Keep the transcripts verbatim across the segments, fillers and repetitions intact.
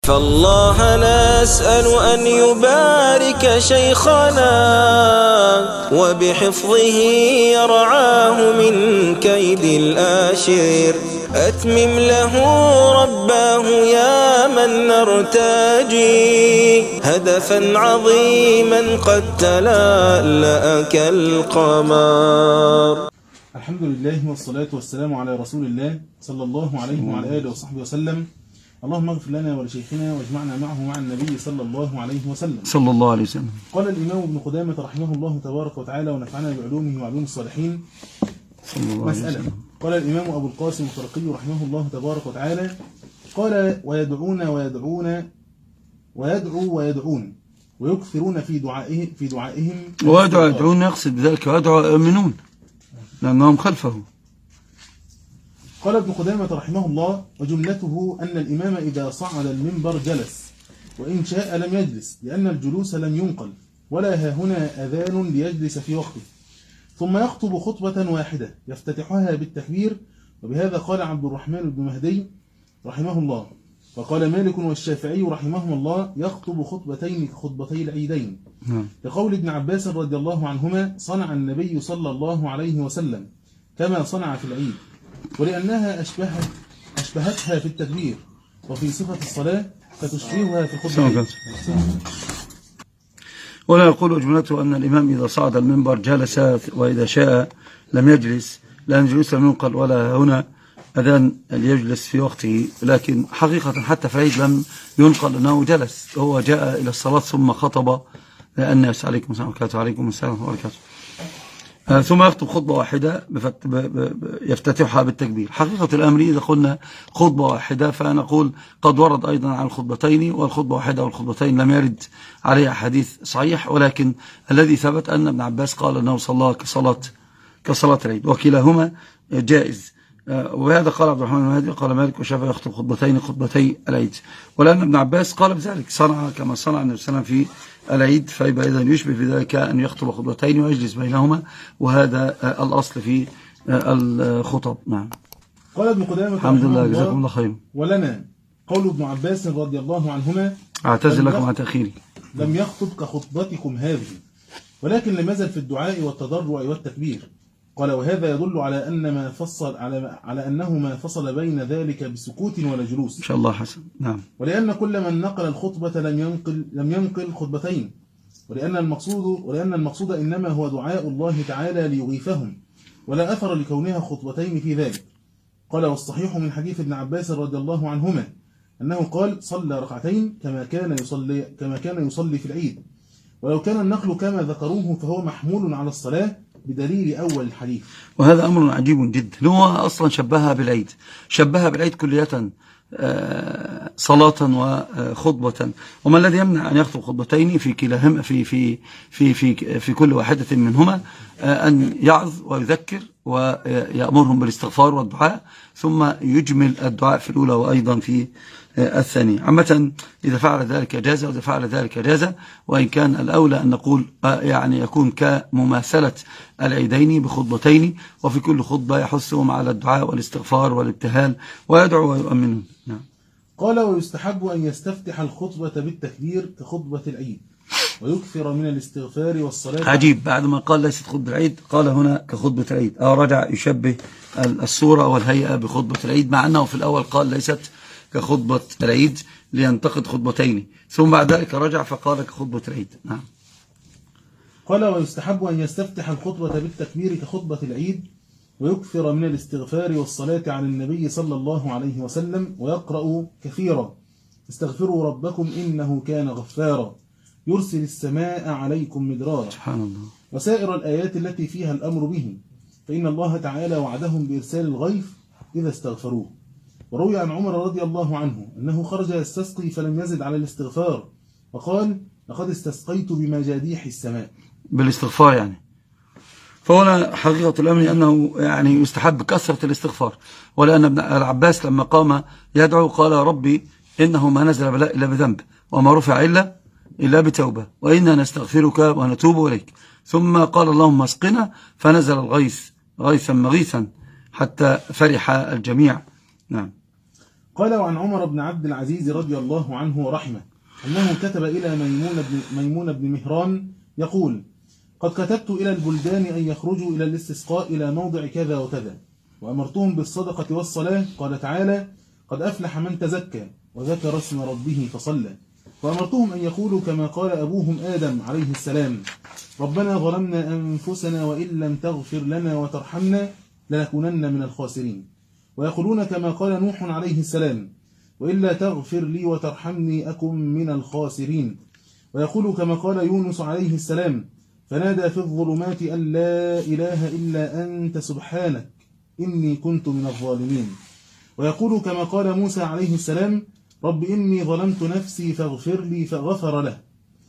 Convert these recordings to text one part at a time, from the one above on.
فالله نسأل أن يبارك شيخنا وبحفظه يرعاه من كيد الآشر. أتمم له رباه يا من نرتجي هدفا عظيما قد تلألأ كالقمر. الحمد لله والصلاة والسلام على رسول الله صلى الله عليه وعلى آله وصحبه وسلم. اللهم اغفر لنا ولشيخنا واجمعنا معه مع النبي صلى الله عليه وسلم. صلى الله عليه وسلم. قال الإمام ابن قدامة رحمه الله تبارك وتعالى ونفعنا بعلومه وعلوم الصالحين. صلى الله عليه مسألة. وسلم. قال الإمام أبو القاسم الخرقي رحمه الله تبارك وتعالى قال ويدعون ويدعون ويدعو ويدعون ويكثرون في دعائه في دعائهم ويدعو يدعون يقصد بذلك ويدعو يؤمنون لأنهم خلفه. قال ابن قدامة رحمه الله وجملته أن الإمام إذا صعد المنبر جلس وإن شاء لم يجلس لأن الجلوس لم ينقل ولا ها هنا أذان ليجلس في وقته، ثم يخطب خطبة واحدة يفتتحها بالتكبير. وبهذا قال عبد الرحمن بن مهدي رحمه الله. وقال مالك والشافعي رحمهم الله يخطب خطبتين كخطبتي العيدين، لقول ابن عباس رضي الله عنهما صنع النبي صلى الله عليه وسلم كما صنع في العيد، ولأنها أشبهت أشبهتها في التكبير وفي صفة الصلاة فتشبهها في الخطبة. ولا يقول جملته أن الإمام إذا صعد المنبر جلس وإذا شاء لم يجلس لأن الجلوس لم ينقل ولا هنا أذان ليجلس في وقته، لكن حقيقة حتى في العيد لم ينقل أنه جلس، هو جاء إلى الصلاة ثم خطب الناس عليكم السلام وعليكم السلام وبركاته، ثم يخطب خطبة واحدة يفتتحها بالتكبير. حقيقة الأمر إذا قلنا خطبة واحدة فنقول قد ورد أيضا عن الخطبتين، والخطبة واحدة والخطبتين لم يرد عليها حديث صحيح، ولكن الذي ثبت أن ابن عباس قال أنه صلى كصلاة كصلاة العيد، وكلاهما جائز. وهذا قال عبد الرحمن المهدي قال مالك وشافعي يخطب خطبتين خطبتي العيد، ولأن ابن عباس قال بذلك صنع كما صنع النبي صلى الله عليه وسلم في العيد، فيبقى إذا يشبه في ذلك أن يخطب خطبتين ويجلس بينهما، وهذا الأصل في الخطب. نعم. قال ابن قدامة الحمد لله جزاكم الله خير. ولنا قول ابن عباس رضي الله عنهما أعتذر لكم عن تأخيري، لم يخطب كخطبتكم هذه ولكن لم يزل في الدعاء والتضرع والتكبير. قال وهذا يدل على أن ما فصل على على أنه ما فصل بين ذلك بسكوت ولا جلوس إن شاء الله حسن. نعم. ولأن كل من نقل الخطبة لم ينقل لم ينقل خطبتين، ولأن المقصود ولأن المقصود إنما هو دعاء الله تعالى ليغيثهم، ولا أثر لكونها خطبتين في ذلك. قال والصحيح من حديث ابن عباس رضي الله عنهما أنه قال صلى ركعتين كما كان يصلي كما كان يصلي في العيد، ولو كان النقل كما ذكروه فهو محمول على الصلاة بدليل أول الحديث. وهذا أمر عجيب جدا، هو أصلا شبهها بالعيد، شبهها بالعيد كلية صلاة وخطبة، وما الذي يمنع أن يخطب خطبتين في كلاهما في في في في في كل واحدة منهما أن يعظ ويذكر ويأمرهم بالاستغفار والدعاء، ثم يجمل الدعاء في الأولى وأيضا في الثانية. عامة إذا فعل ذلك جاز وإذا فعل ذلك جاز، وإن كان الأولى أن نقول يعني يكون كمماثلة العيدين بخطبتين، وفي كل خطبة يحثهم على الدعاء والاستغفار والابتهال ويدعو ويؤمنون. نعم. قال ويستحب أن يستفتح الخطبة بالتكبير كخطبة العيد ويكثر من الاستغفار والصلاة. عجيب، بعد ما قال ليست خطبة العيد قال هنا كخطبة العيد، أو رجع يشبه الصورة والهيئة بخطبة العيد، مع أنه في الأول قال ليست كخطبة العيد لينتقد خطبتين، ثم بعد ذلك رجع فقال كخطبة العيد. نعم. قال ويستحب أن يستفتح الخطبة بالتكبير كخطبة العيد ويكثر من الاستغفار والصلاة على النبي صلى الله عليه وسلم، ويقرأ كثيرا استغفروا ربكم إنه كان غفارا يرسل السماء عليكم مدرارا، سبحان الله، وسائر الآيات التي فيها الأمر به، فإن الله تعالى وعدهم بإرسال الغيث إذا استغفروه. وروي عن عمر رضي الله عنه أنه خرج يستسقي فلم يزد على الاستغفار، وقال لقد استسقيت بمجاديح السماء، بالاستغفار يعني. فهنا حقيقة الأمر أنه يعني يستحب كثرة الاستغفار، ولأن ابن العباس لما قام يدعو قال ربي إنه ما نزل بلاء إلا بذنب وما رفع إلا إلا بتوبة وإنا نستغفرك ونتوب إليك، ثم قال اللهم اسقنا فنزل الغيث غيثا مغيثا حتى فرح الجميع. نعم. قال وعن عمر بن عبد العزيز رضي الله عنه ورحمه أنه كتب إلى ميمون بن, ميمون بن مهران يقول: قد كتبت إلى البلدان أن يخرجوا إلى الاستسقاء إلى موضع كذا وكذا، وأمرتهم بالصدقة والصلاة. قال تعالى: قد أفلح من تزكى وذكر اسم ربه فصلى. وأمرتهم أن يقولوا كما قال أبوهم آدم عليه السلام: ربنا ظلمنا أنفسنا وإن لم تغفر لنا وترحمنا لنكونن من الخاسرين. ويقولون كما قال نوح عليه السلام: وإلا تغفر لي وترحمني أكن من الخاسرين. ويقول كما قال يونس عليه السلام: فنادى في الظلمات أن لا إله إلا أنت سبحانك إني كنت من الظالمين. ويقول كما قال موسى عليه السلام: رب إني ظلمت نفسي فاغفر لي فغفر له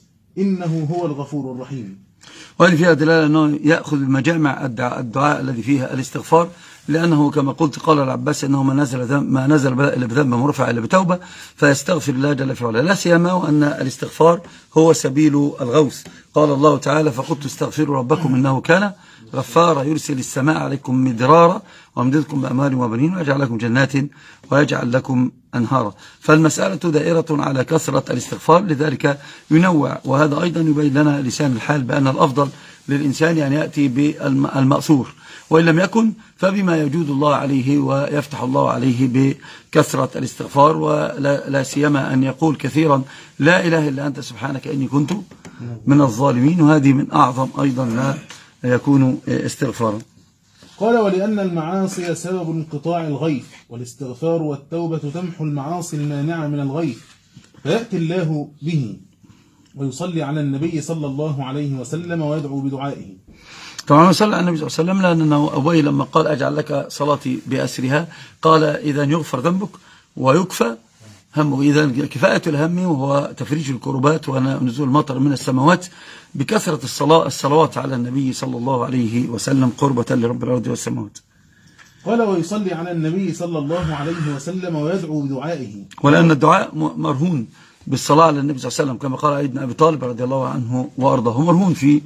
إنه هو الغفور الرحيم. وهذه فيها دلالة أنه يأخذ بمجامع الدعاء, الدعاء الذي فيها الاستغفار، لأنه كما قلت قال العباس أنه ما نزل ذنب ما نزل إلا بذنب مرفع إلا بتوبة، فيستغفر الله جل في علاه، لا سيما وأن الاستغفار هو سبيل الغوث. قال الله تعالى: فقلت استغفروا ربكم إنه كان غفارا يرسل السماء عليكم مدرارا ويمددكم بأموال وبنين ويجعل لكم جنات ويجعل لكم أنهارا. فالمسألة دائرة على كثرة الاستغفار، لذلك ينوع. وهذا أيضا يبين لنا لسان الحال بأن الأفضل للإنسان أن يأتي بالمأثور، وإن لم يكن فبما يجود الله عليه ويفتح الله عليه بكثرة الاستغفار، ولا سيما أن يقول كثيرا: لا إله إلا أنت سبحانك إني كنت من الظالمين. وهذه من أعظم أيضا لا يكون استغفارا. قال: ولأن المعاصي سبب انقطاع الغيث، والاستغفار والتوبة تمحو المعاصي المانعة من الغيث، فيأتي الله به ويصلي على النبي صلى الله عليه وسلم ويدعو بدعائه. طبعا صلى على النبي صلى الله عليه وسلم، لأنه أبوي لما قال: أجعل لك صلاتي بأسرها، قال: إذا يغفر ذنبك ويكفى همه. إذا كفاءة الهم وهو تفريج الكربات ونزول المطر من السماوات بكثرة الصلاة الصلوات على النبي صلى الله عليه وسلم قربة لرب الأرض والسماوات. قال: ويصلي على النبي صلى الله عليه وسلم ويدعو بدعائه. ولأن الدعاء مرهون بالصلاة على النبي صلى الله عليه وسلم، كما قال علي بن أبي طالب رضي الله عنه وأرضاه: مرهون في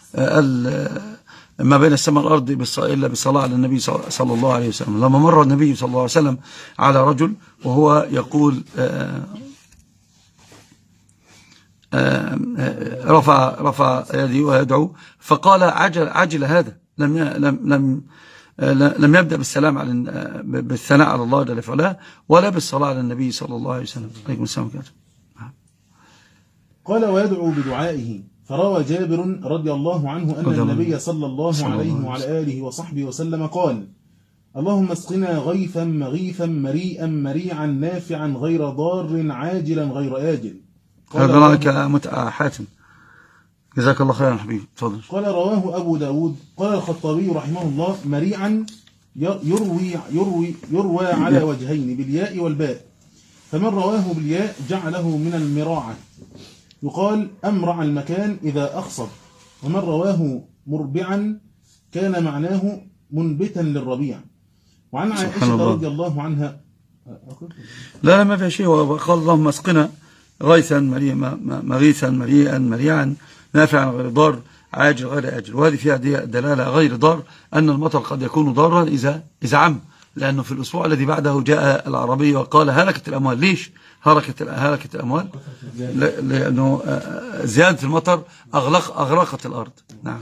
ما بين السماء والأرض إلا بالصلاة على النبي صلى الله عليه وسلم. لما مر النبي صلى الله عليه وسلم على رجل وهو يقول آآ آآ رفع رفع يديه ويدعو، فقال: عجل عجل هذا، لم لم لم لم يبدأ بالسلام على بالثناء على الله جل وعلا ولا بالصلاة على النبي صلى الله عليه وسلم. عليكم السلام. قال: ويدعو بدعائه. فروى جابر رضي الله عنه أن النبي صلى الله عليه وعلى آله وصحبه وسلم قال: اللهم اسقنا غيثا مغيثا مريئا مريعا نافعا غير ضار عاجلا غير آجل. هذا لك متعة حاتم، جزاك الله خيرا حبيبي، تفضل. قال: رواه أبو داود. قال الخطابي رحمه الله: مريعا يروي, يروي, يروى على وجهين بالياء والباء، فمن رواه بالياء جعله من المراعة، يقال أمرع المكان إذا أخصب، ومن رواه مربعا كان معناه منبتا للربيع. وعن عائشة رضي الله عنها لا لا ما في شيء، وقال: اللهم اسقنا غيثا مغيثا مريئا مريعا نافعا غير ضار عاجل غير آجل. وهذه فيها دلالة غير ضار، أن المطر قد يكون ضارا إذا إذا عم، لأنه في الأسبوع الذي بعده جاء العربي وقال: هلكت الأموال. ليش هلكت هلكت الأموال؟ لأنه زيادة المطر أغلق أغرقت الأرض. نعم.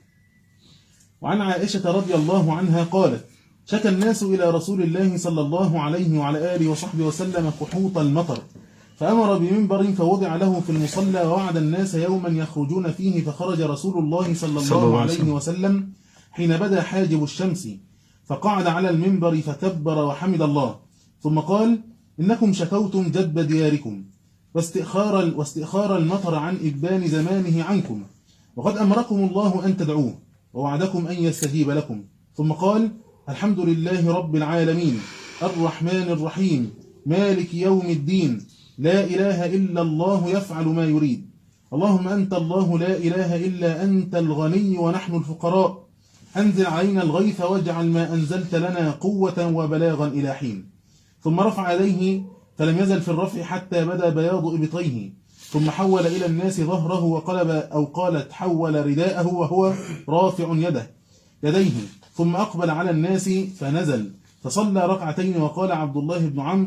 وعن عائشة رضي الله عنها قالت: شكى الناس إلى رسول الله صلى الله عليه وعلى آله وصحبه وسلم قحوط المطر، فأمر بمنبر فوضع له في المصلى، ووعد الناس يوما يخرجون فيه، فخرج رسول الله صلى الله عليه وسلم حين بدا حاجب الشمس، فقعد على المنبر فكبر وحمد الله، ثم قال: إنكم شكوتم جدب دياركم واستئخار, واستئخار المطر عن إبان زمانه عنكم، وقد أمركم الله أن تدعوه ووعدكم أن يستجيب لكم. ثم قال: الحمد لله رب العالمين الرحمن الرحيم مالك يوم الدين لا إله إلا الله يفعل ما يريد. اللهم أنت الله لا إله إلا أنت الغني ونحن الفقراء، أنزل علينا الغيث واجعل ما أنزلت لنا قوة وبلاغا إلى حين. ثم رفع يديه فلم يزل في الرفع حتى بدا بياض إبطيه، ثم حول إلى الناس ظهره وقلب أو قالت حول رداءه وهو رافع يده يديه، ثم أقبل على الناس فنزل فصلى ركعتين. وقال عبد الله بن عمرو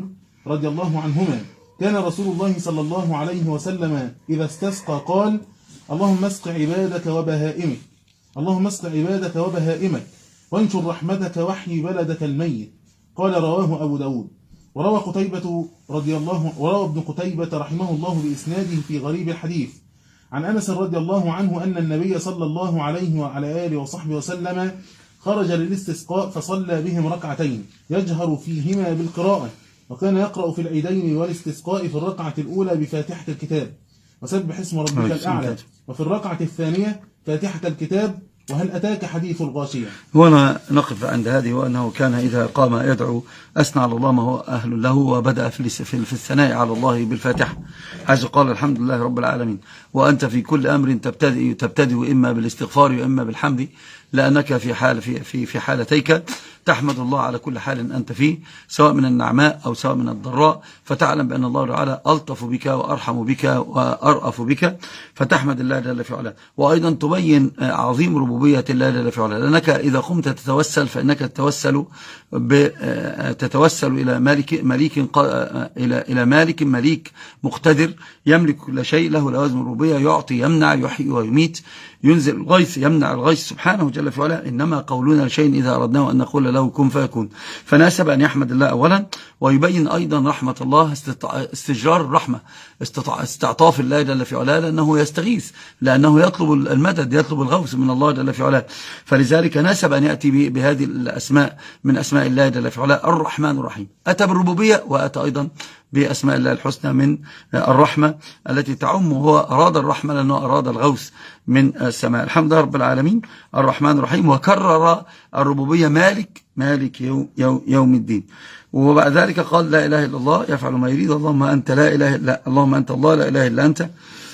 رضي الله عنهما كان رسول الله صلى الله عليه وسلم إذا استسقى قال: اللهم اسق عبادك وبهائمك اللهم اسق عبادك وبهائمك وانشر رحمتك واحيي بلدك الميت. قال رواه أبو داود. وروى قتيبة رضي الله وروى ابن قتيبة رحمه الله بإسناده في غريب الحديث عن أنس رضي الله عنه أن النبي صلى الله عليه وعلى آله وصحبه وسلم خرج للاستسقاء فصلى بهم ركعتين يجهر فيهما بالقراءة، وكان يقرأ في العيدين والاستسقاء في الركعة الأولى بفاتحة الكتاب وسبح اسم ربك الأعلى، وفي الركعة الثانية فاتحة الكتاب وهل أتاك حديث الغاشية. هنا نقف عند هذه، وأنه كان إذا قام يدعو أثنى على الله ما هو أهل له، وبدأ في في الثناء على الله بالفاتحة، حيث قال الحمد لله رب العالمين. وأنت في كل أمر تبتدئ تبتدئ إما بالاستغفار وإما بالحمد، لأنك في حال في في في حالتيك تحمد الله على كل حال أنت فيه، سواء من النعماء أو سواء من الضراء، فتعلم بأن الله تعالى ألطف بك وأرحم بك وأرأف بك، فتحمد الله جل في علاه. وأيضا تبين عظيم ربوبية الله جل في علاه، لأنك إذا قمت تتوسل فإنك تتوسل تتوسل إلى مالك مليك إلى إلى مالك مليك مقتدر يملك كل شيء، له لوازم الربوبية، يعطي يمنع يحيي ويميت، ينزل الغيث يمنع الغيث سبحانه جل في علاه. إنما قولنا لشيء إذا أردناه أن نقول له كن فيكون. فناسب أن يحمد الله أولا، ويبين أيضا رحمة الله، استجرار الرحمة، استعطاف الله جل في علاه، لأنه يستغيث، لأنه يطلب المدد، يطلب الغوث من الله جل في علاه. فلذلك ناسب أن يأتي بهذه الأسماء من أسماء الله جل في علاه الرحمن الرحيم. أتى بالربوبية وأتى أيضا بأسماء الله الحسنى من الرحمة التي تعم، وهو أراد الرحمة لأنه أراد الغوث من السماء. الحمد لله رب العالمين الرحمن الرحيم. وكرر الربوبية مالك مالك يوم, يوم, يوم الدين. وبعد ذلك قال لا إله إلا الله يفعل ما يريد، اللهم أنت لا إله إلا اللهم أنت الله لا إله إلا أنت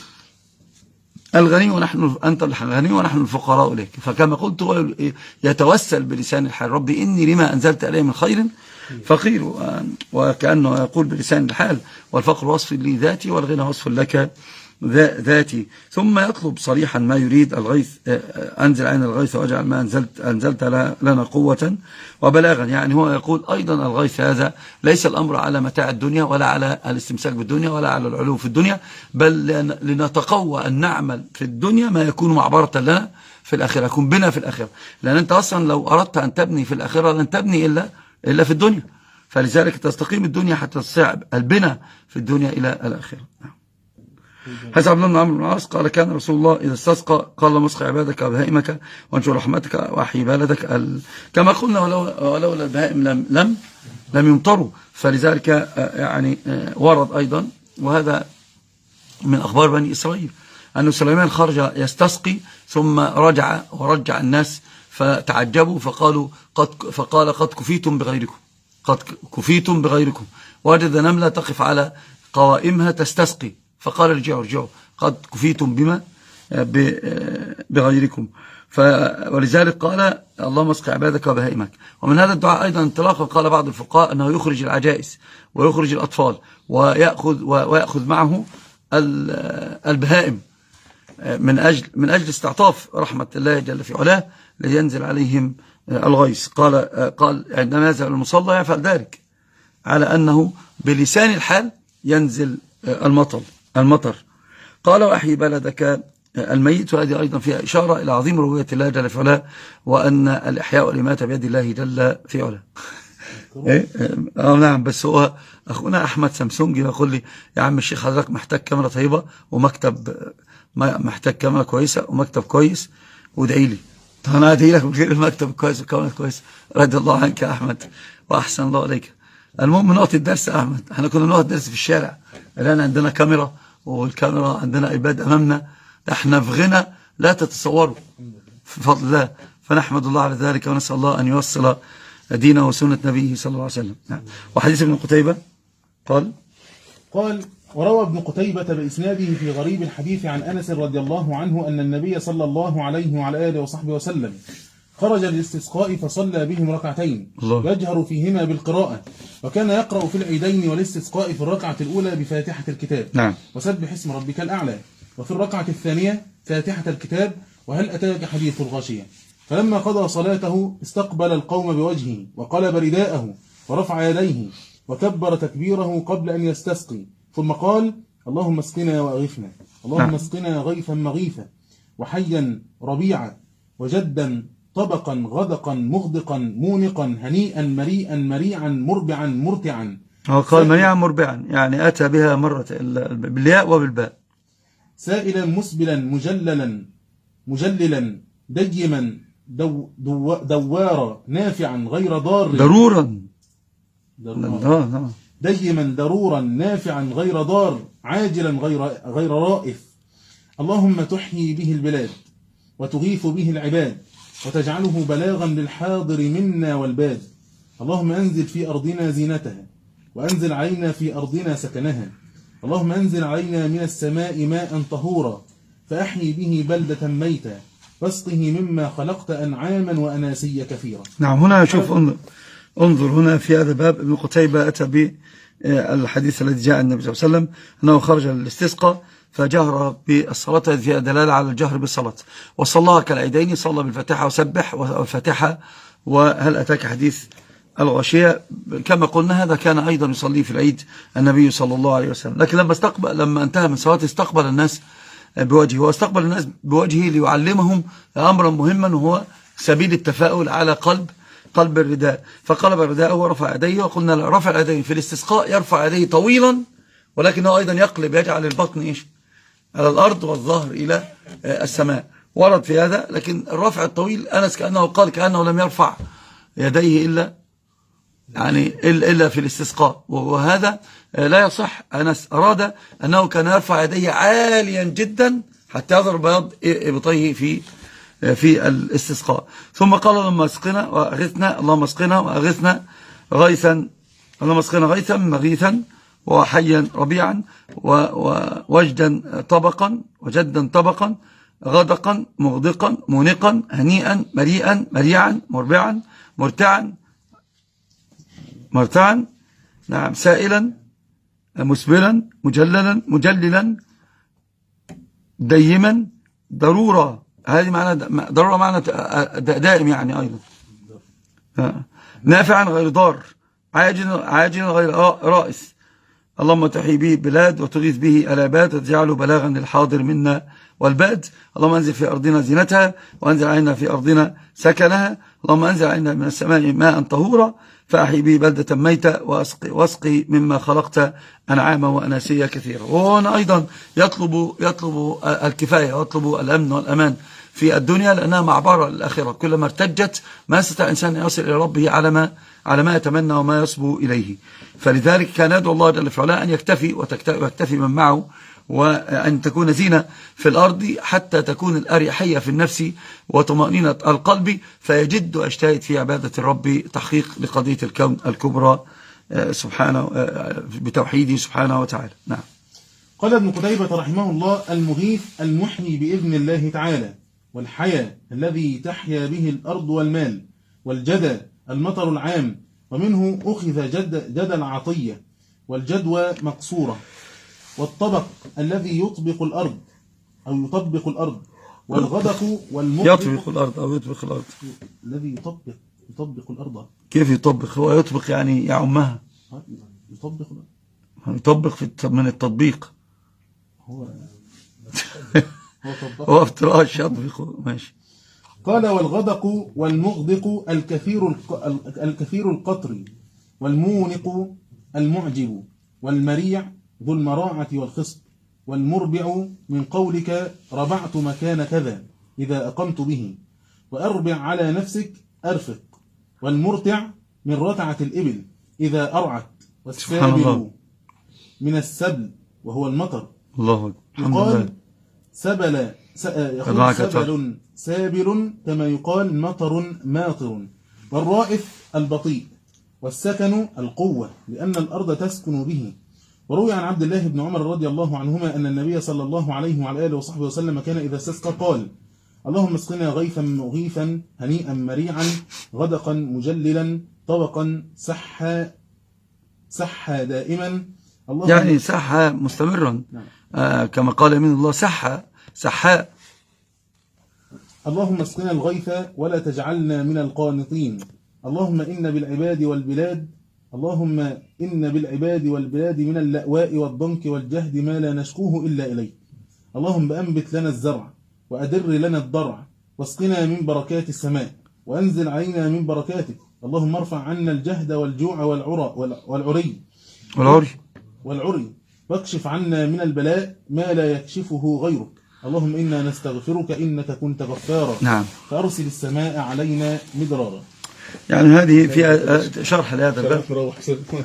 الغني ونحن أنت الغني ونحن الفقراء إليك. فكما قلت يتوسل بلسان الحال: ربي إني لما أنزلت عليه من خير فقير، وكأنه يقول بلسان الحال: والفقر وصف لي ذاتي والغنى وصف لك ذاتي. ثم يطلب صريحا ما يريد: الغيث أنزل عين الغيث واجعل ما أنزلت, أنزلت لنا قوة وبلاغا. يعني هو يقول أيضا الغيث هذا ليس الأمر على متاع الدنيا ولا على الاستمساك بالدنيا ولا على العلو في الدنيا، بل لنتقوى أن نعمل في الدنيا ما يكون معبرة لنا في الآخرة، يكون بنا في الآخرة. لأن أنت أصلا لو أردت أن تبني في الآخرة لن تبني إلا, إلا في الدنيا، فلذلك تستقيم الدنيا حتى تصعب البناء في الدنيا إلى الآخرة. حسب عبد الله بن عمرو بن العاص قال: كان رسول الله إذا استسقى قال: مسق عبادك وبهائمك وانشر رحمتك واحيي بلدك ال... كما قلنا ولو ولولا البهائم لم لم لم يمطروا. فلذلك يعني ورد أيضا، وهذا من أخبار بني إسرائيل، أن سليمان خرج يستسقي ثم رجع ورجع الناس فتعجبوا فقالوا قد فقال قد كفيتم بغيركم قد كفيتم بغيركم وجد نملة تقف على قوائمها تستسقي فقال: ارجعوا ارجعوا قد كفيتم بما بغيركم. ولذلك قال: اللهم اسق عبادك وبهائمك. ومن هذا الدعاء أيضا انطلاقا قال بعض الفقهاء أنه يخرج العجائز ويخرج الأطفال ويأخذ, ويأخذ معه البهائم من أجل, من أجل استعطاف رحمة الله جل في علاه لينزل عليهم الغيث. قال, قال عندما ينزل المصلى يفعل ذلك على أنه بلسان الحال ينزل المطر المطر قال: وأحيي بلدك الميت. وهذه أيضا فيها إشارة إلى عظيم ربوبية الله جل في علاه، وأن الإحياء والإماتة بيد الله جل في علاه. إيه؟ آه نعم. بس هو أخونا أحمد سامسونج يقول لي: يا عم الشيخ حضرتك محتاج كاميرا طيبة ومكتب، محتاج كاميرا كويسة ومكتب كويس، وادعي لي. طب أنا أدعي لك بغير المكتب كويس والكاميرا كويس. رضي الله عنك يا أحمد وأحسن الله عليك. المهم نقطة الدرس يا أحمد، احنا كنا نقطة درس في الشارع، الآن عندنا كاميرا، والكاميرا عندنا ايباد أمامنا، احنا في غنى لا تتصوروا في فضل الله. فنحمد الله على ذلك، ونسأل الله أن يوصل دينه وسنة نبيه صلى الله عليه وسلم. وحديث ابن قتيبة قال قال وروى ابن قتيبة بإسناده في غريب الحديث عن أنس رضي الله عنه أن النبي صلى الله عليه وعلى آله وصحبه وسلم خرج للاستسقاء فصلى بهم ركعتين الله. يجهر فيهما بالقراءة، وكان يقرأ في العيدين والاستسقاء في الركعة الأولى بفاتحة الكتاب نعم. وسبح اسم ربك الأعلى، وفي الركعة الثانية فاتحة الكتاب وهل أتاك حديث الغاشية. فلما قضى صلاته استقبل القوم بوجهه وقلب رداءه ورفع يديه وكبر تكبيره قبل أن يستسقي، ثم قال: اللهم اسقنا وأغثنا، اللهم اسقنا غيثا مغيثا، وحيا ربيعا، وجدا طبقا غدقا مغدقا مونقا هنيئا مريئا مريعا مربعا مرتعا. هو قال مريعا مربعا، يعني أتى بها مرة بالياء وبالباء. سائلا مسبلا مجللا مجللا ديما دو دو دوارا نافعا غير ضار ضرورا ضرورا ديما ضرورا نافعا غير ضار عاجلا غير غير رائف. اللهم تحيي به البلاد وتغيث به العباد وتجعله بلاغا للحاضر منا والباد. اللهم أنزل في أرضنا زينتها وأنزل علينا في أرضنا سكنها. اللهم أنزل علينا من السماء ماء طهورا فأحيي به بلدة ميتا واسقه مما خلقت أنعاما وأناسيا كثيرا. نعم، هنا شوف انظر, انظر هنا في هذا الباب ابن قتيبة أتى بالحديث الذي جاء النبي صلى الله عليه وسلم أنه خرج للاستسقاء فجهر بالصلاة فيها دلالة على الجهر بالصلاة، وصلاها كالعيدين، صلى بالفاتحة وسبح والفاتحة وهل أتاك حديث الغاشية كما قلنا. هذا كان أيضا يصلي في العيد النبي صلى الله عليه وسلم، لكن لما استقبل لما انتهى من صلاته استقبل الناس بوجهه، واستقبل الناس بوجهه ليعلمهم أمرا مهما، وهو سبيل التفاؤل على قلب قلب الرداء. فقلب الرداء ورفع يديه، وقلنا رفع يديه في الاستسقاء يرفع يديه طويلا، ولكنه أيضا يقلب يجعل البطن إيش على الأرض والظهر إلى السماء، ورد في هذا. لكن الرفع الطويل أنس كأنه قال كأنه لم يرفع يديه إلا يعني إلا في الاستسقاء، وهذا لا يصح. أنس أراد أنه كان يرفع يديه عاليا جدا حتى يظهر بياض إبطيه في في الاستسقاء. ثم قال: اللهم اسقنا وأغثنا، اللهم اسقنا وأغثنا غيثا، اللهم اسقنا غيثا مغيثا، وحيا ربيعا، ووجدا طبقا، وجدا طبقا، غدقا مغدقا مونقا هنيئا مريئا مريعا مربعا مرتعا مرتعا نعم، سائلا مسبلا مجللا مجللا ديما ضرورة. هذه معنى ضرورة معنى دائم يعني أيضا. نافعا غير ضار، عاجل عاجل غير رائس. اللهم تحيي به البلاد وتغيث به العباد وتجعله بلاغا للحاضر منا والباد. اللهم انزل في أرضنا زينتها وانزل علينا في أرضنا سكنها. اللهم انزل علينا من السماء ماء طهورا فأحيي به بلدة ميتة واسقي, واسقي مما خلقت أنعاما وأناسيا كثيرا. وهنا أيضا يطلب يطلب الكفاية ويطلب الأمن والأمان في الدنيا، لأنها معبرة للآخرة. كلما ارتجت ما يستطيع الإنسان أن يصل إلى ربه على ما على ما يتمنى وما يصبو إليه. فلذلك كان يدعو الله جل في علاه أن يكتفي ويكتفي من معه، وأن تكون زينة في الأرض حتى تكون الأريحية في النفس وطمأنينة القلب، فيجد ويجتهد في عبادة الرب تحقيق لقضية الكون الكبرى سبحانه بتوحيده سبحانه وتعالى. نعم. قال ابن قتيبة رحمه الله: المغيث المحيي بإذن الله تعالى، والحياة الذي تحيا به الأرض والمال، والجدى المطر العام، ومنه أخذ جد, جد العطية، والجدوى مقصورة، والطبق الذي يطبق الأرض أو يطبق الأرض، والغدق والمطبق يطبق الأرض أو يطبق الأرض، الذي يطبق يطبق الأرض. كيف يطبق؟ هو يطبق يعني يعمها، يطبق الأرض، يطبق في من التطبيق. هو هو افتراش يطبق. ماشي. قال: والغدق والمغدق الكثير الكثير القطر، والمونق المعجب، والمريع ذو المراعة والخصب، والمربع من قولك ربعت مكان كذا إذا أقمت به، وأربع على نفسك أرفق، والمرتع من رتعة الإبل إذا أرعت، والسابل من السبل وهو المطر. الله الحمد لله. سبل سبل سابل كما يقال مطر ماطر. والرائف البطيء، والسكن القوة لأن الأرض تسكن به. وروي عن عبد الله بن عمر رضي الله عنهما أن النبي صلى الله عليه وعلى آله وصحبه وسلم كان إذا استسقى قال: اللهم اسقنا غيثا مغيثا هنيئا مريعا غدقا مجللا طبقا سحا سحا دائما. اللهم يعني سحا مستمرا. نعم. آه كما قال من الله سحا سحاء. اللهم اسقنا الغيث ولا تجعلنا من القانطين. اللهم إن بالعباد والبلاد اللهم إن بالعباد والبلاد من اللأواء والضنك والجهد ما لا نشكوه إلا إليك. اللهم أنبت لنا الزرع وأدر لنا الضرع واسقنا من بركات السماء وأنزل علينا من بركاتك. اللهم ارفع عنا الجهد والجوع والعرى والعري والعري والعري واكشف عنا من البلاء ما لا يكشفه غيرك. اللهم إنا نستغفرك إنك كنت غفارا. نعم. فأرسل السماء علينا مدرارا. يعني هذه فيها شرح لهذا الباب.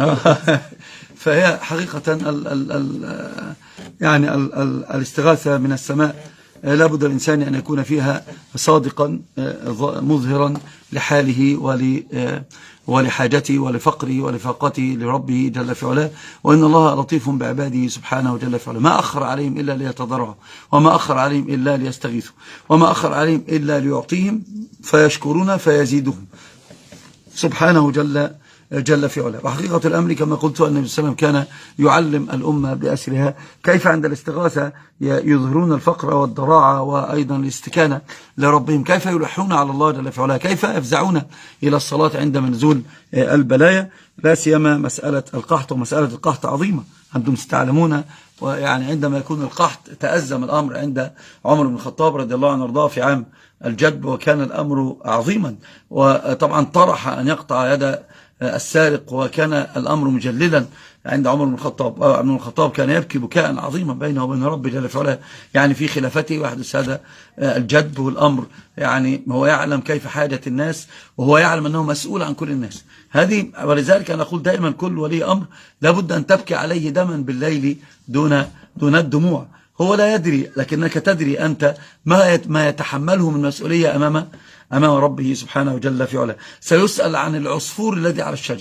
فهي حقيقة ال ال ال يعني ال ال الاستغاثة من السماء لابد الإنسان أن يكون فيها صادقا مظهرا لحاله ولحاجته ولفقره ولفاقته لربه جل في علاه. وإن الله لطيف بعباده سبحانه جل في علاه. ما أخر عليهم إلا ليتضرعوا، وما أخر عليهم إلا ليستغيثوا، وما أخر عليهم إلا ليعطيهم فيشكرون فيزيدهم سبحانه جل جل في علاه. وحقيقة الأمر كما قلت أن النبي صلى الله عليه وسلم كان يعلم الأمة بأسرها كيف عند الاستغاثة يظهرون الفقر والضراعة وأيضا الاستكانة لربهم، كيف يلحون على الله جل في علاه، كيف يفزعون إلى الصلاة عند نزول البلايا، لا سيما مسألة القحط. ومسألة القحط عظيمة أنتم تعلمون. ويعني عندما يكون القحط تأزم الأمر عند عمر بن الخطاب رضي الله عنه وارضاه في عام الجدب، وكان الأمر عظيما، وطبعا طرح أن يقطع يد السارق، وكان الأمر مجللا عند عمر بن الخطاب. عمر بن الخطاب كان يبكي بكاء عظيما بينه وبين ربه جل في علاه، يعني في خلافته وحدث هذا الجدب والأمر، يعني هو يعلم كيف حاجة الناس، وهو يعلم أنه مسؤول عن كل الناس. هذه ولذلك أنا أقول دائما كل ولي أمر لابد أن تبكي عليه دما بالليل دون دون الدموع. هو لا يدري، لكنك تدري أنت ما ما يتحمله من مسؤولية أمام أمام ربه سبحانه جل في علاه. سيسأل عن العصفور الذي على الشجر،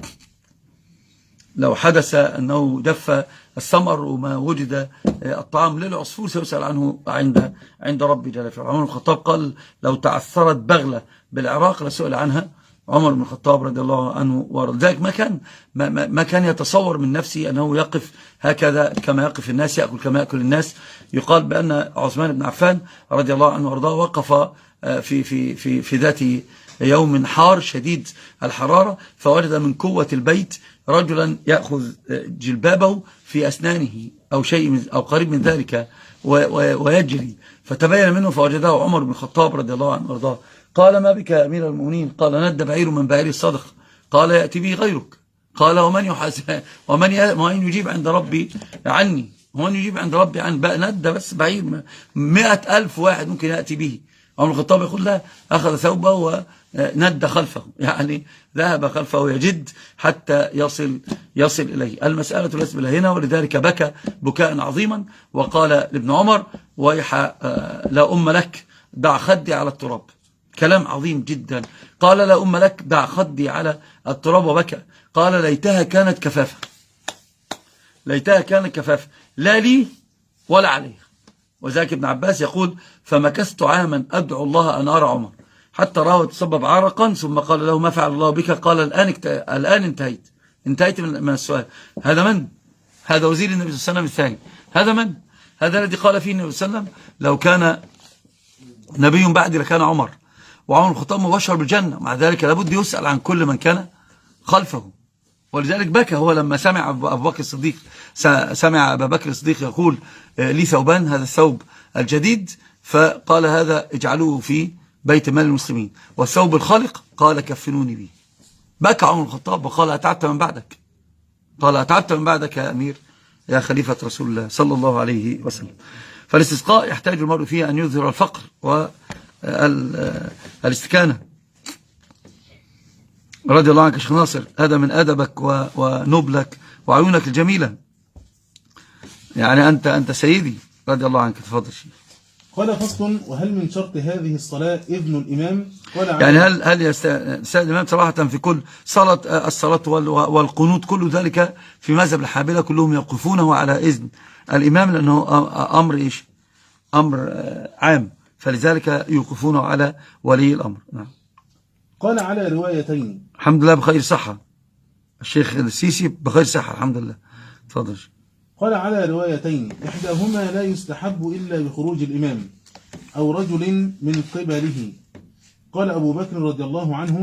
لو حدث أنه جف الثمر وما وجد الطعام للعصفور سيسأل عنه عند عند ربي جل في علاه. عمر بن الخطاب قال لو تعثرت بغلة بالعراق لسئل عنها عمر بن الخطاب رضي الله عنه وارضاه. ذلك ما كان ما, ما كان يتصور من نفسه أنه يقف هكذا كما يقف الناس، يأكل كما يأكل الناس. يقال بأن عثمان بن عفان رضي الله عنه وارضاه وقف في في في في ذات يوم حار شديد الحرارة، فوجد من قوة البيت رجلا يأخذ جلبابه في أسنانه أو شيء أو قريب من ذلك ويجري، فتبين منه فوجده عمر بن الخطاب رضي الله عنه وارضاه. قال ما بك يا أمير المؤمنين؟ قال ند بعير من بعير الصدق. قال يأتي به غيرك. قال ومن يحاسب ومن يجيب عند ربي عني؟ ومن يجيب عند ربي عني؟ بقى ند بس بعير مئة ألف واحد ممكن يأتي به. عمر الخطاب يقول لا، أخذ ثوبه وند خلفه، يعني ذهب خلفه يجد حتى يصل يصل إليه. المسألة ليست بالهينة، ولذلك بكى بكاء عظيما وقال لابن عمر ويح لا أم لك دع خدي على التراب. كلام عظيم جدا. قال لا أم لك دع خدي على التراب وبكى. قال ليتها كانت كفافة، ليتها كانت كفافة لا لي ولا عليه. وذلك ابن عباس يقول فمكثت عاما أدعو الله أن أرى عمر حتى راه تسبب عرقا، ثم قال له ما فعل الله بك؟ قال الآن اكت... الآن انتهيت انتهيت من السؤال. هذا من؟ هذا وزير النبي صلى الله عليه وسلم الثاني. هذا من؟ هذا الذي قال فيه النبي صلى الله عليه وسلم لو كان نبي بعدي لكان عمر، وعمر الخطاب مبشر بالجنة. مع ذلك لابد يسأل عن كل من كان خلفه. ولذلك بكى هو لما سمع أبو بكر الصديق سمع أبا بكر الصديق يقول لي ثوبان، هذا الثوب الجديد، فقال هذا اجعلوه في بيت مال المسلمين، والثوب الخالق قال كفنوني به. بكى عمر الخطاب وقال أتعبت من بعدك، قال أتعبت من بعدك يا أمير يا خليفة رسول الله صلى الله عليه وسلم. فالاستسقاء يحتاج المرء فيه أن يظهر الفقر والاستكانة. رضي الله عنك شيخ ناصر، هذا من أدبك ونبلك وعيونك الجميلة، يعني أنت أنت سيدي رضي الله عنك. تفضل شيخ. قال فصل وهل من شرط هذه الصلاة إذن الإمام؟ قال يعني هل هل يستأذن الإمام صراحة في كل صلاة الصلاة والقنوت كل ذلك في مذهب الحنابلة كلهم يوقفونه على إذن الإمام، لأنه أمر إيش؟ أمر عام، فلذلك يوقفونه على ولي الأمر. نعم. قال على روايتين. الحمد لله بخير صحة، الشيخ السيسي بخير صحة الحمد لله. تفضل. قال على روايتين إحداهما لا يستحب إلا بخروج الإمام أو رجل من قبله. قال أبو بكر رضي الله عنه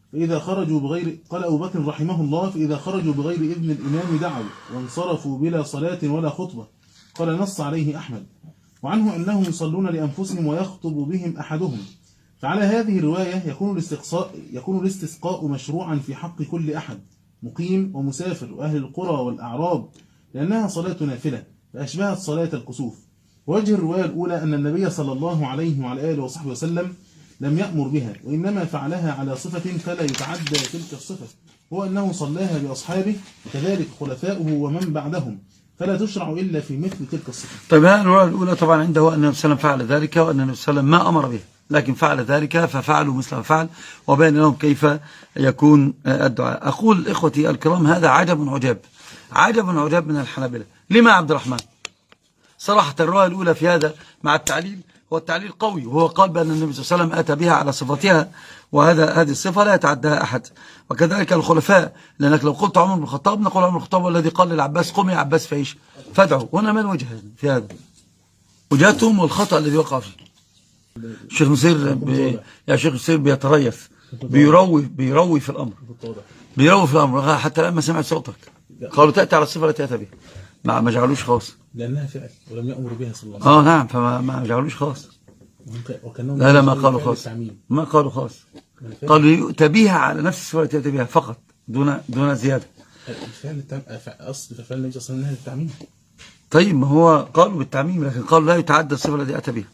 فإذا خرجوا بغير قال أبو بكر رحمه الله فإذا خرجوا بغير إذن الإمام دعوا وانصرفوا بلا صلاة ولا خطبة. قال نص عليه أحمد. وعنه أنهم يصلون لأنفسهم ويخطب بهم أحدهم. فعلى هذه الرواية يكون الاستقصاء يكون الاستسقاء مشروعا في حق كل أحد مقيم ومسافر وأهل القرى والأعراب، لأنها صلاة نافلة فأشبهت صلاة الكسوف. ووجه الرواية الأولى أن النبي صلى الله عليه وعلى آله وصحبه وسلم لم يأمر بها، وإنما فعلها على صفة فلا يتعدى تلك الصفة، هو أنه صلاها بأصحابه كذلك خلفاؤه ومن بعدهم، فلا تشرع إلا في مثل تلك الصفة. طيب هذه الرواية الأولى طبعا عنده أن النبي صلى الله عليه وسلم فعل ذلك، وأن النبي صلى الله عليه وسلم ما أمر به، لكن فعل ذلك ففعلوا مثل ما فعل، وبين لهم كيف يكون الدعاء. أقول إخوتي الكرام هذا عجب عجاب عجب عجاب من الحنابلة. لما عبد الرحمن؟ صراحة الرواية الأولى في هذا مع التعليل هو التعليل قوي، وهو قال بأن النبي صلى الله عليه وسلم أتى بها على صفتها، وهذا هذه الصفة لا يتعداها أحد. وكذلك الخلفاء، لأنك لو قلت عمر بن الخطاب نقول عمر بن الخطاب الذي قال للعباس قم يا عباس فايش فادعوا. هنا ما الوجه في هذا؟ وجهتهم والخطأ الذي وقع فيه. الشيخ نصير بي... يا شيخ نصير بيتريث بيروي بيروي في الأمر بيروي في الأمر حتى الآن ما سمعت صوتك. قالوا تأتي على الصفة التي أتى بها، ما ما جعلوش خاص لأنها فعل ولم يأمر بها صلى الله عليه وسلم. اه نعم، فما ما جعلوش خاص. لا لا ما قالوا خاص، ما قالوا خاص، قالوا يؤتى بها على نفس الصفة التي أتى بها فقط دون دون زيادة. الفعل التعم... أصل فعل النبي صلى الله عليه وسلم التعميم. طيب ما هو قالوا بالتعميم، لكن قالوا لا يتعدى الصفة التي أتى بها.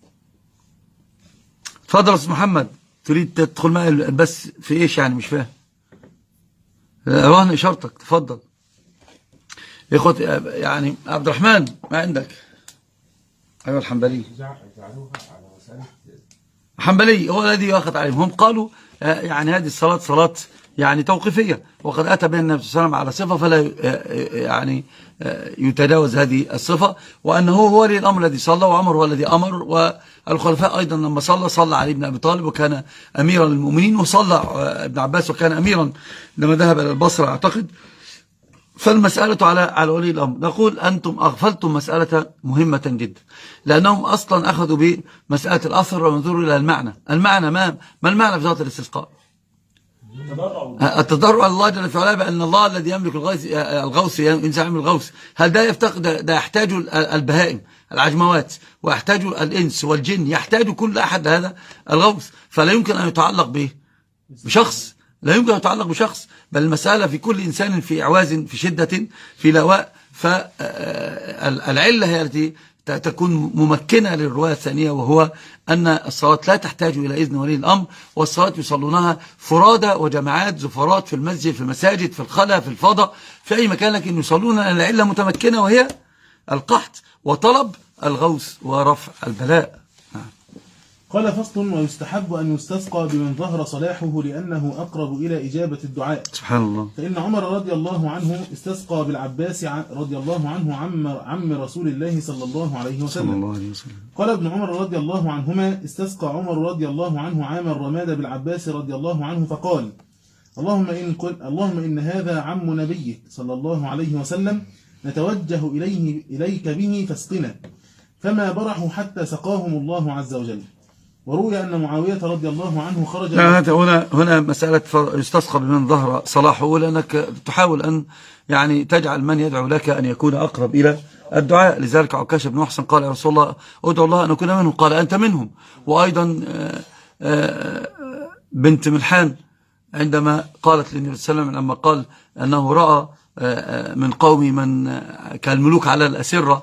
تفضل أستاذ محمد، تريد تدخل معي البث في إيش يعني؟ مش فاهم. رهن إشارتك، تفضل. إخوتي يعني عبد الرحمن ما عندك؟ أيوة الحنبلي حنبلي هو الذي يأخذ عليهم. هم قالوا يعني هذه الصلاة صلاة يعني توقيفية، وقد أتى بها النبي صلى الله عليه وسلم على صفة فلا يعني يتجاوز هذه الصفة، وأنه هو ولي الأمر الذي صلى، وعمر هو الذي أمر، والخلفاء أيضا لما صلى صلى علي بن أبي طالب وكان أميرا للمؤمنين، وصلى ابن عباس وكان أميرا لما ذهب إلى البصرة أعتقد. فالمسألة على على ولي الأمر. نقول أنتم أغفلتم مسألة مهمة جدا، لأنهم أصلا أخذوا بمسألة الأثر ومنظروا إلى المعنى. المعنى ما ما المعنى في ذات الاستسقاء؟ التضرع الله جل وعلا بأن الله الذي يملك الغوث الغوث ينزع من الغوث. هل ده يفتقد؟ ده يحتاج البهائم العجموات، ويحتاج الإنس والجن، يحتاج كل أحد هذا الغوث، فلا يمكن أن يتعلق به بشخص، لا يمكن أن يتعلق بشخص، بل المسألة في كل إنسان في إعواز، في شدة، في لواء. فالعلة هي التي تكون ممكنة للرواية الثانية، وهو أن الصلاة لا تحتاج إلى إذن ولي الأمر، والصلاة يصلونها فرادى وجماعات زفرات في المسجد، في المساجد، في الخلا، في الفضاء، في أي مكان، لكن يصلون العلة متمكنة، وهي القحط وطلب الغوث ورفع البلاء. قال فصل: ويستحب أن يستسقى بمن ظهر صلاحه لأنه أقرب إلى إجابة الدعاء. سبحان الله. فإن عمر رضي الله عنه استسقى بالعباس رضي الله عنه عم, عم رسول الله صلى الله عليه وسلم. قال ابن عمر رضي الله عنهما: استسقى عمر رضي الله عنه عام الرماد بالعباس رضي الله عنه فقال: اللهم إن, اللهم إن هذا عم نبيك صلى الله عليه وسلم، نتوجه إليه إليك به فاسقنا. فما برحوا حتى سقاهم الله عز وجل. وروي أن معاوية رضي الله عنه خرج. هنا هنا مسألة يستسقى بمن ظهر صلاحه، لأنك تحاول أن يعني تجعل من يدعو لك أن يكون أقرب إلى الدعاء. لذلك عكاش بن محسن قال: يا رسول الله أدعو الله أن أكون منهم، قال: أنت منهم. وأيضا بنت ملحان عندما قالت للنبي صلى الله عليه وسلم لما قال أنه رأى من قومي من كالملوك على الأسرة،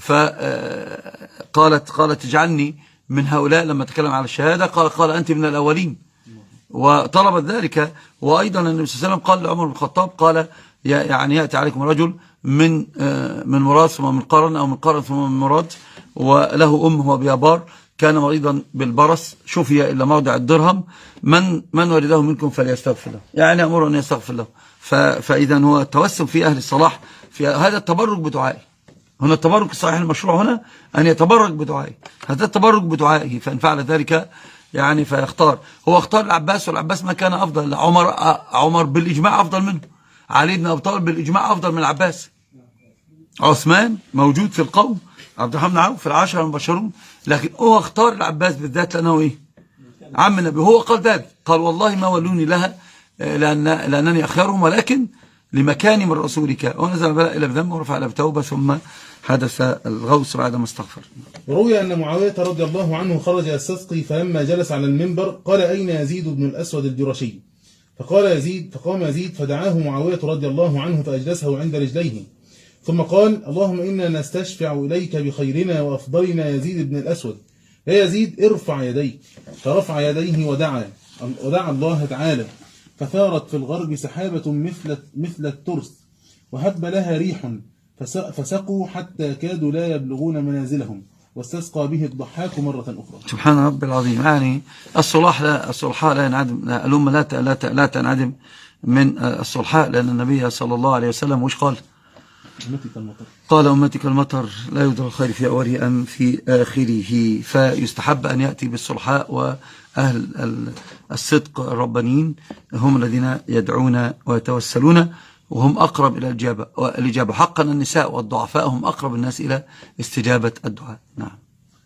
فقالت قالت اجعلني من هؤلاء. لما تكلم على الشهادة قال قال أنت من الأولين، وطلبت ذلك. وأيضا النبي صلى الله عليه وسلم قال لعمر بن الخطاب قال: يعني يأتي عليكم رجل من من مراد ثم من قرن، أو من قرن ثم من مراد، وله أم هو بيابار، كان مريضا بالبرص، شفي إلا موضع الدرهم، من من ولده منكم فليستغفر له، يعني أمر أن يستغفر له. فإذا هو التوسم في أهل الصلاح في هذا التبرك بدعائه. هنا التبرك الصحيح المشروع هنا أن يتبرك بدعائه، هذا التبرك بدعائه. فإن فعل ذلك يعني فيختار، هو اختار العباس، والعباس ما كان أفضل. عمر عمر بالإجماع أفضل منه، علي بن أبي طالب بالإجماع أفضل من العباس، عثمان موجود في القوم، عبد الرحمن بن عوف في العشرة المبشرون، لكن هو اختار العباس بالذات لأنه إيه؟ عم النبي. هو قال ذلك، قال والله ما ولوني لها لأن لأنني أخيرهم، ولكن لمكاني من رسولك. ونزل البلاء إلى بذنب ورفع إلى بتوبة، ثم حدث الغوث بعد ما استغفر. وروي أن معاوية رضي الله عنه خرج يستسقي، فلما جلس على المنبر قال: أين يزيد بن الأسود الجرشي؟ فقال يزيد فقام يزيد فدعاه معاوية رضي الله عنه فأجلسه عند رجليه، ثم قال: اللهم إنا نستشفع إليك بخيرنا وأفضلنا يزيد بن الأسود، يا يزيد ارفع يديك. فرفع يديه ودعا ودعا الله تعالى، فثارت في الغرب سحابة مثل مثل الترس، وهب لها ريح، فسقوا حتى كادوا لا يبلغون منازلهم، واستسقى به الضحاك مرة أخرى. سبحان رب العظيم. يعني الصلح لا الصلحاء لا ينعدم، الأمة لا لا لا تنعدم من الصلحاء، لأن النبي صلى الله عليه وسلم وش قال؟ أمتك المطر. قال أمتك المطر لا يدرى الخير في أوله أم في آخره. فيستحب أن يأتي بالصلحاء، وأهل الصدق الربانيين هم الذين يدعون ويتوسلون، وهم أقرب إلى الإجابة الإجابة حقا. النساء والضعفاء هم أقرب الناس إلى استجابة الدعاء. نعم.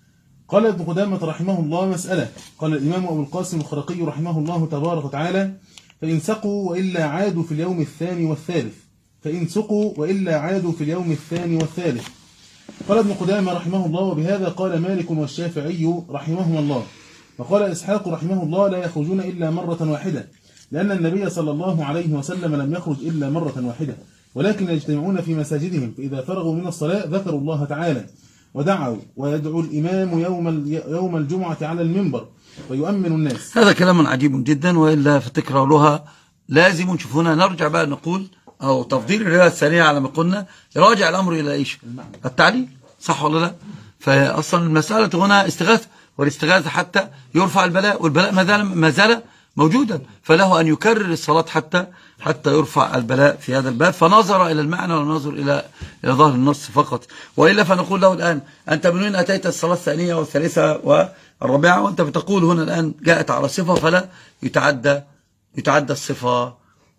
قال ابن قدامة رحمه الله: مسألة. قال الإمام أبو القاسم الخرقي رحمه الله تبارك وتعالى: فإن سقوا وإلا عادوا في اليوم الثاني والثالث فإن سقوا وإلا عادوا في اليوم الثاني والثالث. قال ابن قدامة رحمه الله: وبهذا قال مالك والشافعي رحمهما الله. وقال إسحاق رحمه الله: لا يخرجون إلا مرة واحدة، لأن النبي صلى الله عليه وسلم لم يخرج إلا مرة واحدة، ولكن يجتمعون في مساجدهم، فإذا فرغوا من الصلاة ذكروا الله تعالى ودعوا، ويدعو الإمام يوم يوم الجمعة على المنبر ويؤمن الناس. هذا كلام عجيب جدا، وإلا فتكرارها لازم. شوفونا نرجع بقى نقول أو تفضيل الرواية الثانية على ما قلنا، يراجع الأمر إلى إيش؟ التعليل، صح ولا لا؟ فأصلا المسألة هنا استغاثة، والاستغاثة حتى يرفع البلاء، والبلاء ما زال ما زال موجودا، فله أن يكرر الصلاة حتى حتى يرفع البلاء في هذا الباب. فنظر إلى المعنى ونظر إلى إلى ظاهر النص فقط. وإلا فنقول له الآن: أنت من وين أتيت الصلاة الثانية والثالثة والرابعة وأنت بتقول هنا الآن جاءت على صفة، فلا يتعدى يتعدى الصفة.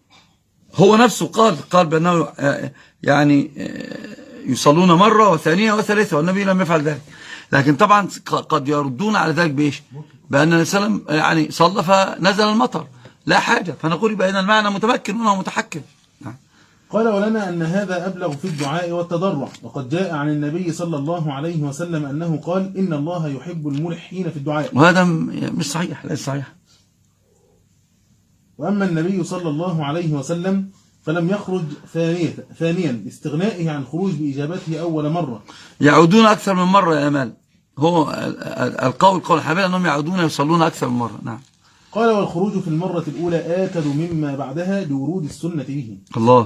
هو نفسه قال قال بأنه يعني يصلون مرة وثانية وثالثة، والنبي لم يفعل ذلك. لكن طبعا قد يردون على ذلك بإيش؟ بأن النبي صلى الله عليه وسلم يعني صلى فنزل المطر، لا حاجة. فنقول بأن المعنى متمكن هنا متحكم. قال: ولنا أن هذا أبلغ في الدعاء والتضرع، وقد جاء عن النبي صلى الله عليه وسلم أنه قال: إن الله يحب الملحين في الدعاء. وهذا مش صحيح، لا صحيح. وأما النبي صلى الله عليه وسلم فلم يخرج ثانية ثانيا لاستغنائه عن الخروج بإجابته أول مرة. يعودون أكثر من مرة يا أمال. هو القول قول الحنابلة أنهم يعودون يصلون أكثر من مرة. نعم. قال: والخروج في المرة الأولى آكد مما بعدها لورود السنة به. الله.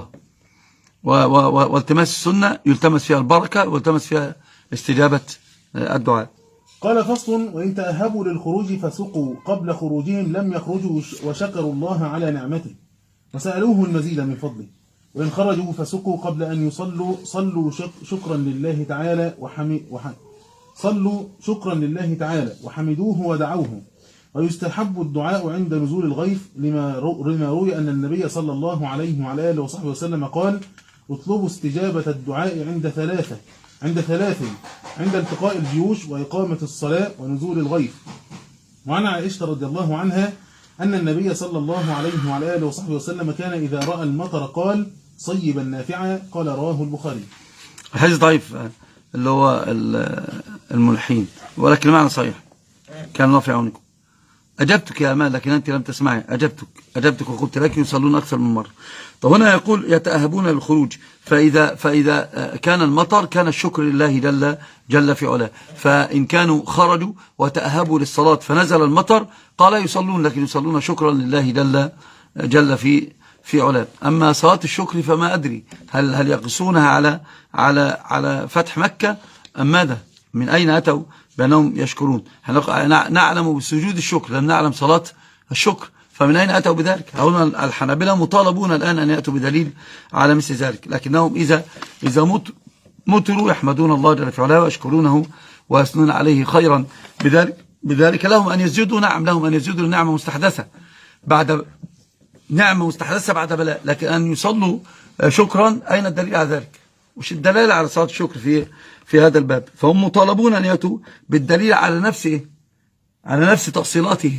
والتماس السنة يلتمس فيها البركة، والتمس فيها استجابة الدعاء. قال: فصل: وإن تأهبوا للخروج فسقوا قبل خروجهم لم يخرجوا وشكروا الله على نعمته وسألوه المزيد من فضله، وإن خرجوا فسقوا قبل أن يصلوا صلوا شكرا لله تعالى وحمي وحمي صلوا شكرا لله تعالى وحمدوه ودعوه. ويستحب الدعاء عند نزول الغيث، لما روي أن النبي صلى الله عليه وعلى آله وصحبه وسلم قال: اطلبوا استجابة الدعاء عند ثلاثة عند ثلاث عند التقاء الجيوش وإقامة الصلاة ونزول الغيث. وعن عائشة رضي الله عنها أن النبي صلى الله عليه وعلى آله وصحبه وسلم كان إذا رأى المطر قال: صيبا نافعا. قال: رواه البخاري. الحديث ضعيف اللي هو الملحين، ولكن المعنى صحيح. كان الله في عونكم. أجبتك يا أمان، لكن أنت لم تسمعي. أجبتك أجبتك وقلت لك يصلون أكثر من مرة. طب هنا يقول: يتأهبون للخروج، فإذا, فإذا كان المطر كان الشكر لله جل, جل في علاه. فإن كانوا خرجوا وتأهبوا للصلاة فنزل المطر قال يصلون، لكن يصلون شكرا لله جل, جل في في علاه. أما صلاة الشكر فما أدري هل هل يقصونها على على على فتح مكة أم ماذا؟ من أين أتوا بأنهم يشكرون؟ نعلم بسجود الشكر، لم نعلم صلاة الشكر، فمن أين أتوا بذلك؟ هنا الحنابلة مطالبون الآن أن يأتوا بدليل على مثل ذلك، لكنهم إذا إذا مطروا يحمدون الله جل في علاه ويشكرونه ويثنون عليه خيرا. بذلك بذلك لهم أن يسجدوا، نعم لهم أن يسجدوا لنعمة مستحدثة بعد نعمة مستحدثة بعد بلاء، لكن أن يصلوا شكرا أين الدليل على ذلك؟ وش الدلالة على صلاة الشكر في في هذا الباب؟ فهم مطالبون أن يأتوا بالدليل على نفس إيه؟ على نفس تفصيلاتهم،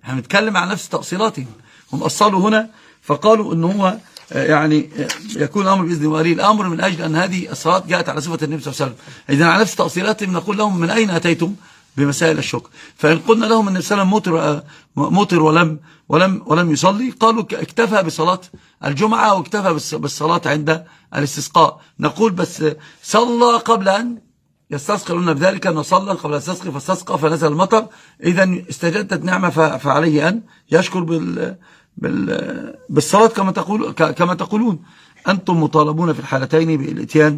احنا بنتكلم عن نفس تأصيلاتهم. هم أصلوا هنا فقالوا أنه هو يعني يكون الأمر بإذن ولي الأمر من أجل أن هذه الصلاة جاءت على صفة النبي صلى الله عليه وسلم. إذن على نفس تأصيلاتهم نقول لهم من أين أتيتم بمسائل الشكر؟ فإن قلنا لهم أن النبي صلى الله عليه وسلم مطر ولم ولم ولم يصلي، قالوا اكتفى بصلاة الجمعة واكتفى بالصلاة عند الاستسقاء. نقول بس صلى قبل أن يستسقي، قلنا بذلك أنه صلى قبل أن يستسقي فاستسقى فنزل المطر، إذن استجدت نعمة فعليه أن يشكر بال بالصلاة كما تقول كما تقولون. أنتم مطالبون في الحالتين بالإتيان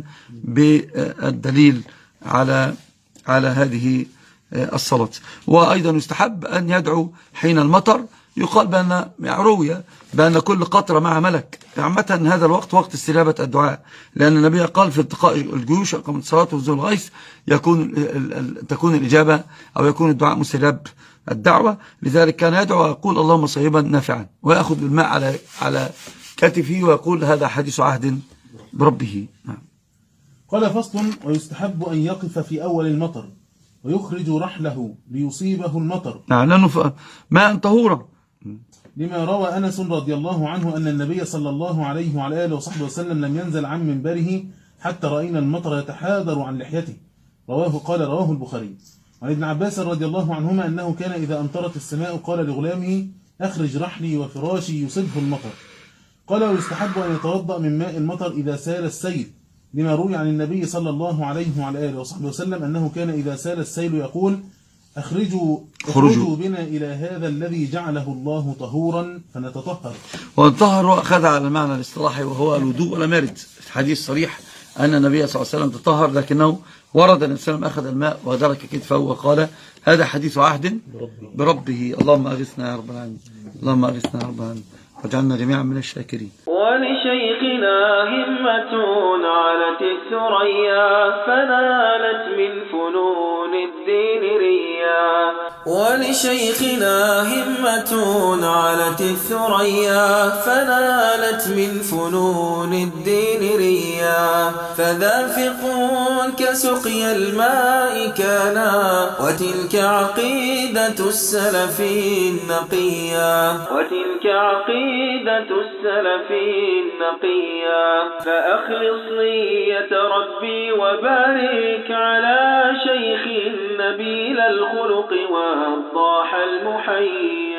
بالدليل على على هذه الصلاة. وأيضا يستحب أن يدعو حين المطر. يقال بأن روي بأن كل قطرة مع ملك. عامة هذا الوقت وقت استجابة الدعاء، لأن النبي قال في التقاء الجيوش قبل الصلاة ونزول الغيث يكون تكون الإجابة أو يكون الدعاء مستجاب الدعوة. لذلك كان يدعو ويقول اللهم صيبا نافعا، ويأخذ الماء على على كتفه ويقول هذا حديث عهد بربه. نعم. قال فصل: ويستحب أن يقف في أول المطر ويخرج رحله ليصيبه المطر. نعم، لأنه ماء طهورا، لما روى أنس رضي الله عنه أن النبي صلى الله عليه وعلى آله وصحبه وسلم لم ينزل عن منبره حتى رأينا المطر يتحاذر عن لحيته. رواه قال رواه البخاري. عن ابن عباس رضي الله عنهما أنه كان إذا أمطرت السماء قال لغلامه: أخرج رحلي وفراشي يصبه المطر. قال: ويستحب أن يتوضأ من ماء المطر إذا سال السيل، لما روي عن النبي صلى الله عليه وعلى آله وصحبه وسلم أنه كان إذا سال السيل يقول: أخرجوا اخرجوا بنا إلى هذا الذي جعله الله طهورا فنتطهر. والطهر هو أخذ على المعنى الاصطلاحي وهو الوضوء، ولم يرد في حديث صريح أن النبي صلى الله عليه وسلم تطهر، لكنه ورد أن النبي صلى الله عليه وسلم أخذ الماء ودرك كتفه وقال هذا حديث عهد بربه. اللهم أغثنا يا رب العالمين، اللهم أغثنا يا رب العالمين واجعلنا جميعا من الشاكرين. ولشيخنا همة علت الثريا فنالت من فنون الدين ريا. ولشيخنا همة علت الثريا فنالت من فنون الدين ريا. فذافق كسقي الماء كانا وتلك عقيدة السلف النقيا. وتلك عقيدة السلف النقيا. فأخلص نية ربي وبارك على شيخ نبيل الخلق والضاح المحيا.